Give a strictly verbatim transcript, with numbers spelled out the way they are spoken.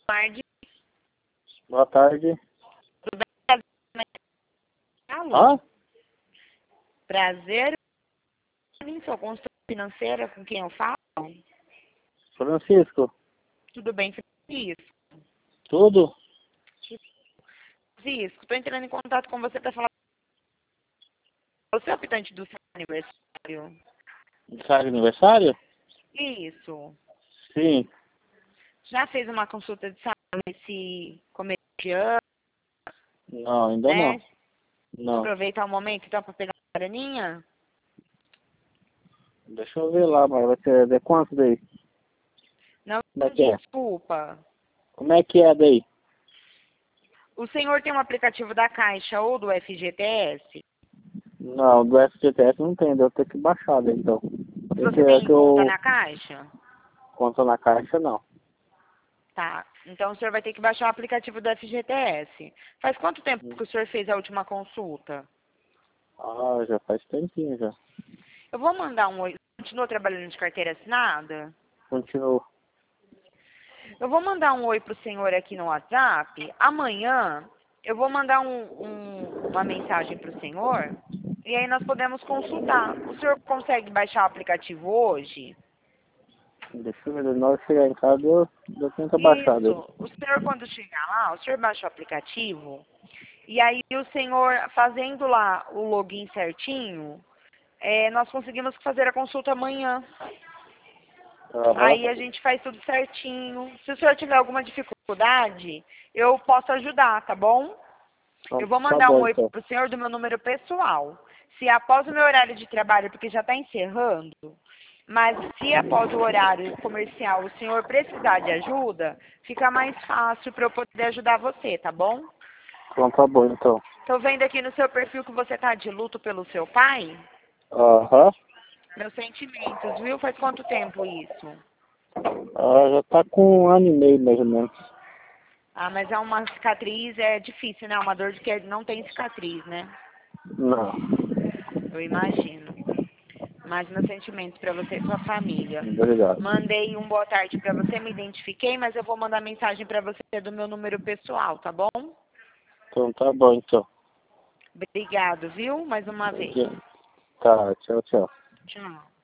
tarde. Boa tarde. Tudo bem? Alô? Hã? Prazer. Sou consultora financeira, com quem eu falo? Francisco. Tudo bem, Francisco? Tudo? Francisco, estou entrando em contato com você para falar. Você é o habitante do seu aniversário? Sai de aniversário? Isso. Sim. Já fez uma consulta de saúde nesse começo de ano, Não, ainda né? não. Não. Aproveitar o momento então para pegar uma graninha? Deixa eu ver lá, mas vai ser de quanto daí? Não, Como é que é? desculpa. Como é que é daí? O senhor tem um aplicativo da Caixa ou do F G T S? Não, do F G T S não tem, eu tenho que baixar daí então. Esse Você é tem que conta eu na Caixa? conto na caixa, não. Tá. Então o senhor vai ter que baixar o aplicativo do F G T S. Faz quanto tempo que o senhor fez a última consulta? Ah, já faz tempinho já. Eu vou mandar um oi. Continua trabalhando de carteira assinada? Continuo. Eu vou mandar um oi pro senhor aqui no WhatsApp. Amanhã eu vou mandar um, um- uma mensagem pro senhor. E aí nós podemos consultar. O senhor consegue baixar o aplicativo hoje? Deixa eu ver, na hora que chegar em casa eu, eu tento baixar daí. Isso. O senhor, quando chegar lá, o senhor baixa o aplicativo. E aí o senhor, fazendo lá o login certinho, é, nós conseguimos fazer a consulta amanhã. Aham. Aí a gente faz tudo certinho. Se o senhor tiver alguma dificuldade, eu posso ajudar, tá bom? Então, Eu vou tá mandar um bom oi então. pro senhor do meu número pessoal. Se após o meu horário de trabalho, porque já está encerrando, mas se após o horário comercial o senhor precisar de ajuda, fica mais fácil para eu poder ajudar você, tá bom? Então tá bom então. Tô vendo aqui no seu perfil que você tá de luto pelo seu pai. Aham. Meus sentimentos, viu? Faz quanto tempo isso? Ah, já tá com um ano e meio mais ou menos. Ah, mas é uma cicatriz, é difícil, né? Uma dor de que não tem cicatriz, né? Não. Eu imagino. Mas meus sentimentos para você e sua família. Obrigado. Mandei um boa tarde para você, me identifiquei, mas eu vou mandar mensagem para você do meu número pessoal, tá bom? Então tá bom então. Obrigado, viu? Mais uma vez. Tá, tchau, tchau. Tchau.